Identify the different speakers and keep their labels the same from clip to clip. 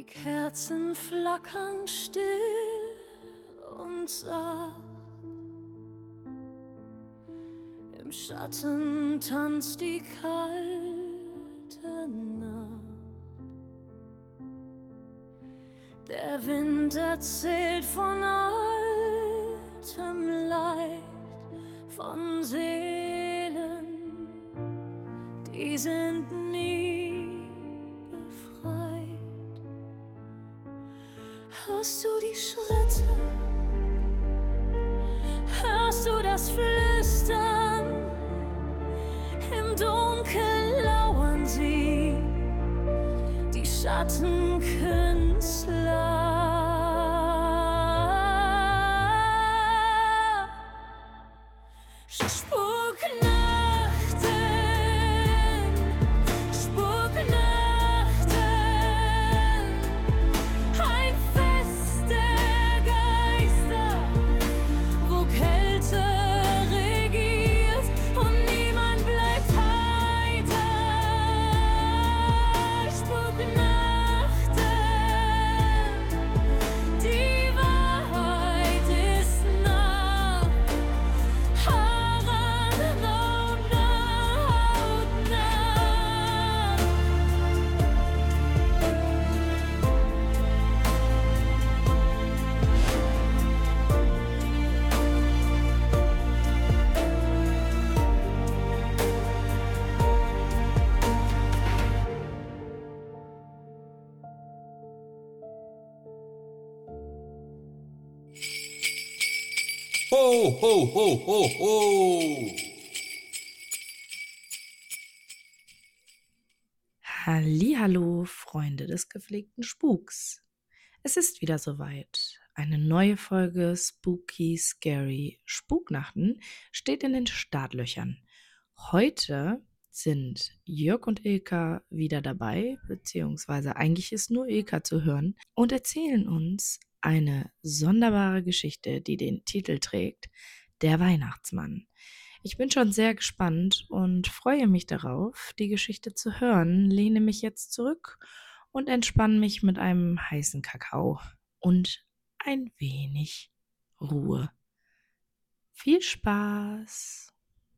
Speaker 1: Die Kerzen flackern still und sacht. Im Schatten tanzt die kalte Nacht. Der Wind erzählt von altem Leid, von Seelen, die sind nie befreit. Hörst du die Schritte? Hörst du das Flüstern? Im Dunkel lauern sie, die Schattenkünstler.
Speaker 2: Ho, ho, ho, ho, ho!
Speaker 3: Hallihallo, Freunde des gepflegten Spuks. Es ist wieder soweit. Eine neue Folge Spooky Scary Spuknachten steht in den Startlöchern. Heute sind Jörg und Ilka wieder dabei, beziehungsweise eigentlich ist nur Ilka zu hören, und erzählen uns eine sonderbare Geschichte, die den Titel trägt: Der Weihnachtsmann. Ich bin schon sehr gespannt und freue mich darauf, die Geschichte zu hören, lehne mich jetzt zurück und entspanne mich mit einem heißen Kakao und ein wenig Ruhe. Viel Spaß!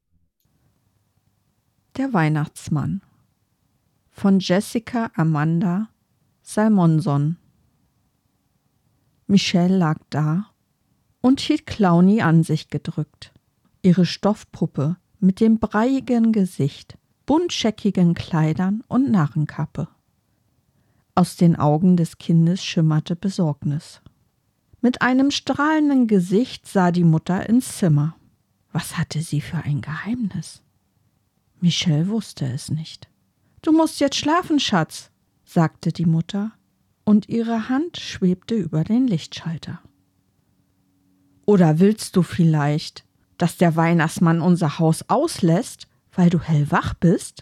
Speaker 4: Der Weihnachtsmann von Jessica Amanda Salmonson. Michelle lag da und hielt Clowny an sich gedrückt. Ihre Stoffpuppe mit dem breiigen Gesicht, buntscheckigen Kleidern und Narrenkappe. Aus den Augen des Kindes schimmerte Besorgnis. Mit einem strahlenden Gesicht sah die Mutter ins Zimmer. Was hatte sie für ein Geheimnis? Michelle wusste es nicht. »Du musst jetzt schlafen, Schatz«, sagte die Mutter, und ihre Hand schwebte über den Lichtschalter. »Oder willst du vielleicht, dass der Weihnachtsmann unser Haus auslässt, weil du hellwach bist?«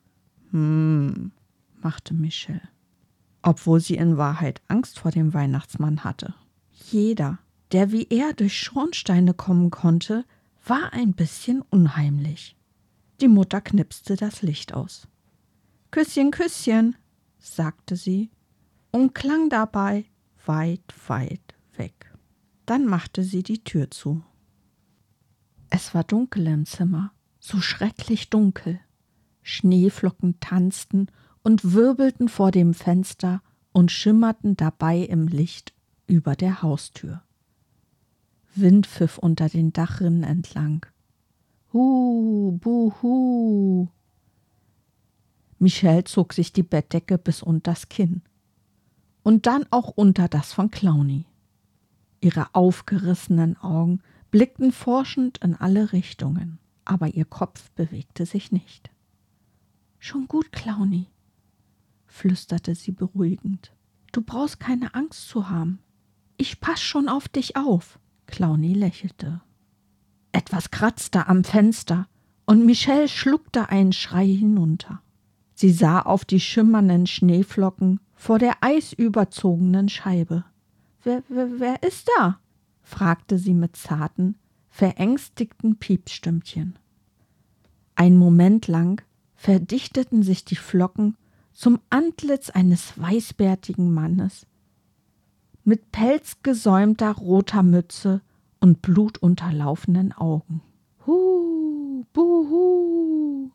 Speaker 4: machte Michelle, obwohl sie in Wahrheit Angst vor dem Weihnachtsmann hatte. Jeder, der wie er durch Schornsteine kommen konnte, war ein bisschen unheimlich. Die Mutter knipste das Licht aus. »Küsschen, Küsschen«, sagte sie und klang dabei weit, weit weg. Dann machte sie die Tür zu. Es war dunkel im Zimmer, so schrecklich dunkel. Schneeflocken tanzten und wirbelten vor dem Fenster und schimmerten dabei im Licht über der Haustür. Wind pfiff unter den Dachrinnen entlang. Hu, buhu. Michelle zog sich die Bettdecke bis unters Kinn und dann auch unter das von Clowny. Ihre aufgerissenen Augen blickten forschend in alle Richtungen, aber ihr Kopf bewegte sich nicht. »Schon gut, Clowny«, flüsterte sie beruhigend. »Du brauchst keine Angst zu haben. Ich pass schon auf dich auf.« Clowny lächelte. Etwas kratzte am Fenster und Michelle schluckte einen Schrei hinunter. Sie sah auf die schimmernden Schneeflocken vor der eisüberzogenen Scheibe. Wer ist da?« fragte sie mit zarten, verängstigten Piepsstimmchen. Einen Moment lang verdichteten sich die Flocken zum Antlitz eines weißbärtigen Mannes mit pelzgesäumter roter Mütze und blutunterlaufenen Augen. Hu, buhu.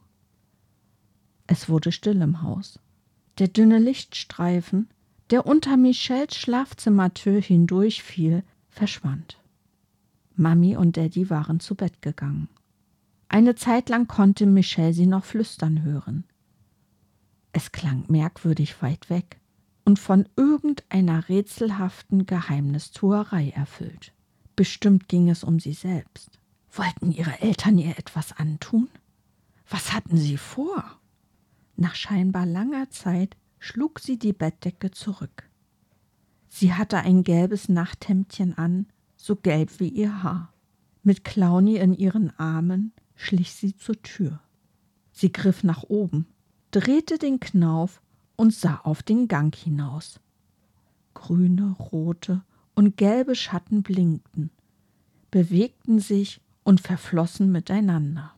Speaker 4: Es wurde still im Haus. Der dünne Lichtstreifen, der unter Michels Schlafzimmertür hindurchfiel, verschwand. Mami und Daddy waren zu Bett gegangen. Eine Zeit lang konnte Michel sie noch flüstern hören. Es klang merkwürdig weit weg und von irgendeiner rätselhaften Geheimnistuerei erfüllt. Bestimmt ging es um sie selbst. Wollten ihre Eltern ihr etwas antun? Was hatten sie vor? Nach scheinbar langer Zeit schlug sie die Bettdecke zurück. Sie hatte ein gelbes Nachthemdchen an, so gelb wie ihr Haar. Mit Clowny in ihren Armen schlich sie zur Tür. Sie griff nach oben, drehte den Knauf und sah auf den Gang hinaus. Grüne, rote und gelbe Schatten blinkten, bewegten sich und verflossen miteinander.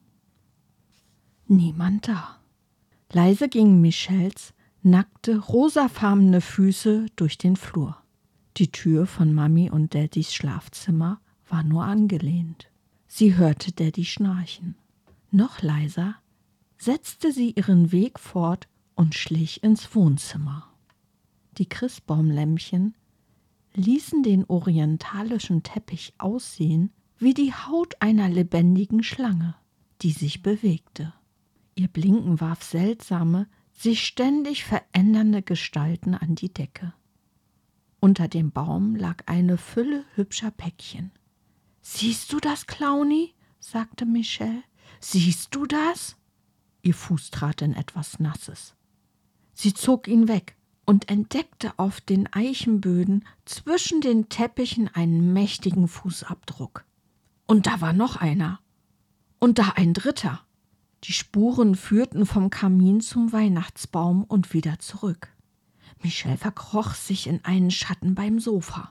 Speaker 4: Niemand da. Leise gingen Michels nackte, rosafarbene Füße durch den Flur. Die Tür von Mami und Daddys Schlafzimmer war nur angelehnt. Sie hörte Daddy schnarchen. Noch leiser setzte sie ihren Weg fort und schlich ins Wohnzimmer. Die Christbaumlämpchen ließen den orientalischen Teppich aussehen wie die Haut einer lebendigen Schlange, die sich bewegte. Ihr Blinken warf seltsame, sich ständig verändernde Gestalten an die Decke. Unter dem Baum lag eine Fülle hübscher Päckchen. »Siehst du das, Clowny?« sagte Michel. »Siehst du das?« Ihr Fuß trat in etwas Nasses. Sie zog ihn weg und entdeckte auf den Eichenböden zwischen den Teppichen einen mächtigen Fußabdruck. Und da war noch einer. Und da ein dritter. Die Spuren führten vom Kamin zum Weihnachtsbaum und wieder zurück. Michel verkroch sich in einen Schatten beim Sofa.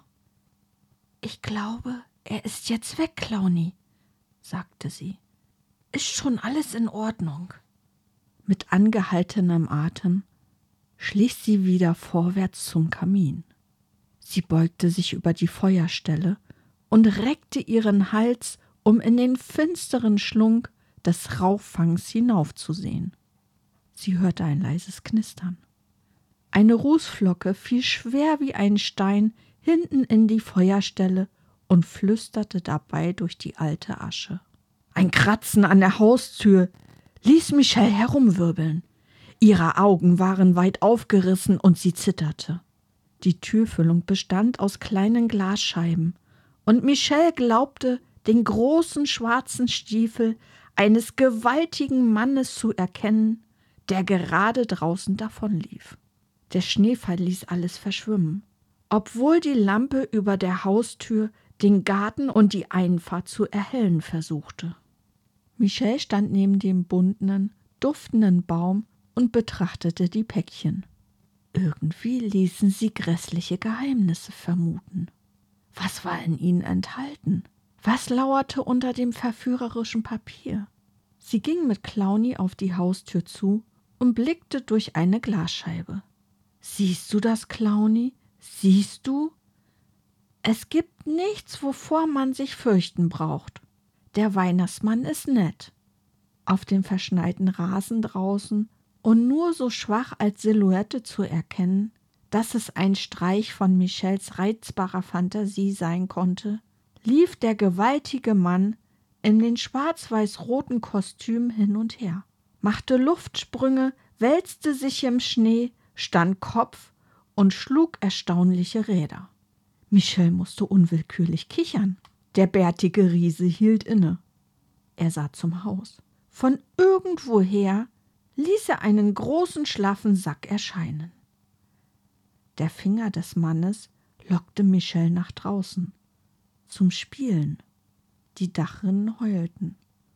Speaker 4: »Ich glaube, er ist jetzt weg, Clowny«, sagte sie. »Ist schon alles in Ordnung?« Mit angehaltenem Atem schlich sie wieder vorwärts zum Kamin. Sie beugte sich über die Feuerstelle und reckte ihren Hals, um in den finsteren Schlund des Rauchfangs hinaufzusehen. Sie hörte ein leises Knistern. Eine Rußflocke fiel schwer wie ein Stein hinten in die Feuerstelle und flüsterte dabei durch die alte Asche. Ein Kratzen an der Haustür ließ Michel herumwirbeln. Ihre Augen waren weit aufgerissen und sie zitterte. Die Türfüllung bestand aus kleinen Glasscheiben, und Michel glaubte, den großen schwarzen Stiefel eines gewaltigen Mannes zu erkennen, der gerade draußen davonlief. Der Schneefall ließ alles verschwimmen, obwohl die Lampe über der Haustür den Garten und die Einfahrt zu erhellen versuchte. Michel stand neben dem bunten, duftenden Baum und betrachtete die Päckchen. Irgendwie ließen sie grässliche Geheimnisse vermuten. Was war in ihnen enthalten? Was lauerte unter dem verführerischen Papier? Sie ging mit Clowny auf die Haustür zu und blickte durch eine Glasscheibe. »Siehst du das, Clowny? Siehst du? Es gibt nichts, wovor man sich fürchten braucht. Der Weihnachtsmann ist nett.« Auf dem verschneiten Rasen draußen und nur so schwach als Silhouette zu erkennen, dass es ein Streich von Michels reizbarer Fantasie sein konnte, lief der gewaltige Mann in den schwarz-weiß-roten Kostüm hin und her, machte Luftsprünge, wälzte sich im Schnee, stand Kopf und schlug erstaunliche Räder. Michel musste unwillkürlich kichern. Der bärtige Riese hielt inne. Er sah zum Haus. Von irgendwoher ließ er einen großen, schlaffen Sack erscheinen. Der Finger des Mannes lockte Michel nach draußen, zum Spielen. Die Dachrinnen heulten.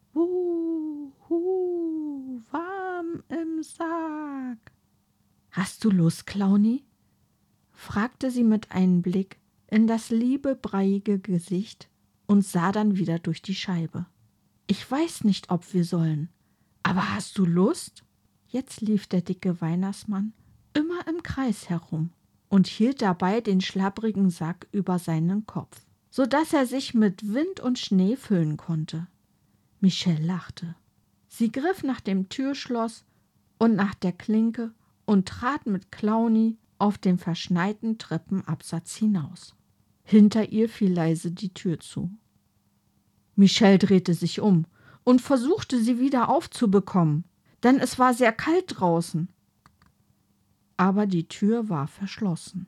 Speaker 4: Warm im Sack. »Hast du Lust, Clowny?« fragte sie mit einem Blick in das liebe, breiige Gesicht und sah dann wieder durch die Scheibe. »Ich weiß nicht, ob wir sollen, aber hast du Lust?« Jetzt lief der dicke Weihnachtsmann immer im Kreis herum und hielt dabei den schlabbrigen Sack über seinen Kopf, so dass er sich mit Wind und Schnee füllen konnte. Michelle lachte. Sie griff nach dem Türschloss und nach der Klinke und trat mit Clowny auf den verschneiten Treppenabsatz hinaus. Hinter ihr fiel leise die Tür zu. Michelle drehte sich um und versuchte, sie wieder aufzubekommen, denn es war sehr kalt draußen. Aber die Tür war verschlossen.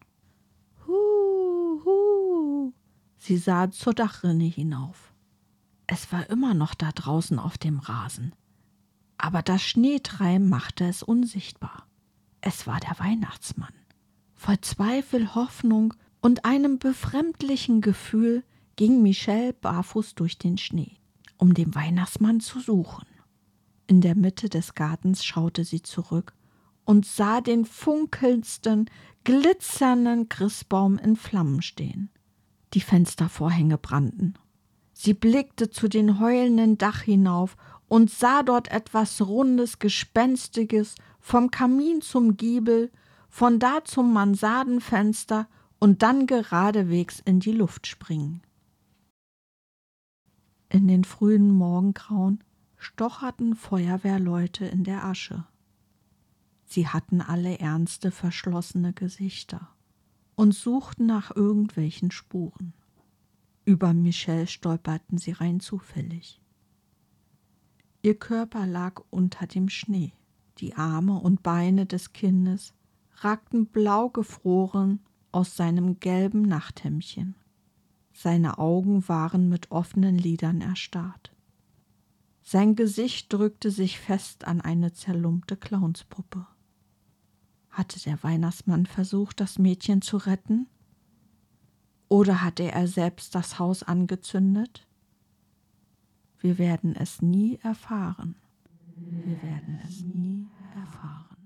Speaker 4: Hu. Sie sah zur Dachrinne hinauf. Es war immer noch da draußen auf dem Rasen, aber das Schneetreiben machte es unsichtbar. Es war der Weihnachtsmann. Voll Zweifel, Hoffnung und einem befremdlichen Gefühl ging Michelle barfuß durch den Schnee, um den Weihnachtsmann zu suchen. In der Mitte des Gartens schaute sie zurück und sah den funkelndsten, glitzernden Christbaum in Flammen stehen. Die Fenstervorhänge brannten. Sie blickte zu dem heulenden Dach hinauf und sah dort etwas Rundes, Gespenstiges, vom Kamin zum Giebel, von da zum Mansardenfenster und dann geradewegs in die Luft springen. In den frühen Morgengrauen stocherten Feuerwehrleute in der Asche. Sie hatten alle ernste, verschlossene Gesichter und suchten nach irgendwelchen Spuren. Über Michelle stolperten sie rein zufällig. Ihr Körper lag unter dem Schnee. Die Arme und Beine des Kindes ragten blau gefroren aus seinem gelben Nachthemdchen. Seine Augen waren mit offenen Lidern erstarrt. Sein Gesicht drückte sich fest an eine zerlumpte Clownspuppe. Hatte der Weihnachtsmann versucht, das Mädchen zu retten? Oder hatte er selbst das Haus angezündet? Wir werden es nie erfahren. Wir werden es nie erfahren.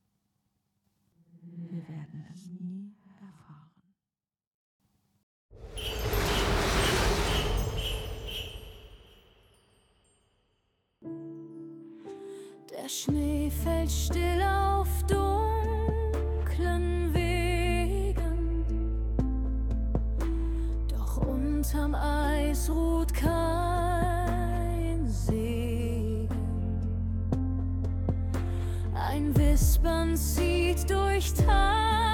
Speaker 4: Wir werden es nie erfahren.
Speaker 1: Der Schnee fällt still auf dunklen Wegen, doch unterm Eis ruht kein Segen. Ein Wispern zieht durch Tal